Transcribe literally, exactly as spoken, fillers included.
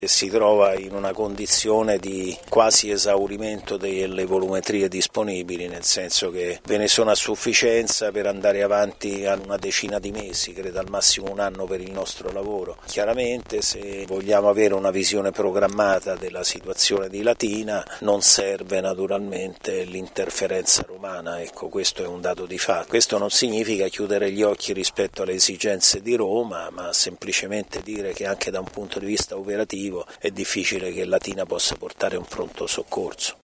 e si trova in una condizione di quasi esaurimento delle volumetrie disponibili, nel senso che ve ne sono a sufficienza per andare avanti a una decina di mesi, credo al massimo un anno per il nostro lavoro. Chiaramente se vogliamo avere una visione programmata della situazione di Latina non serve naturalmente l'interferenza romana, ecco, questo è un dato di fatto. Questo non significa chiudere gli occhi rispetto alle esigenze di Roma, ma semplicemente dire che anche da un punto di vista operativo è difficile che Latina possa portare un pronto soccorso.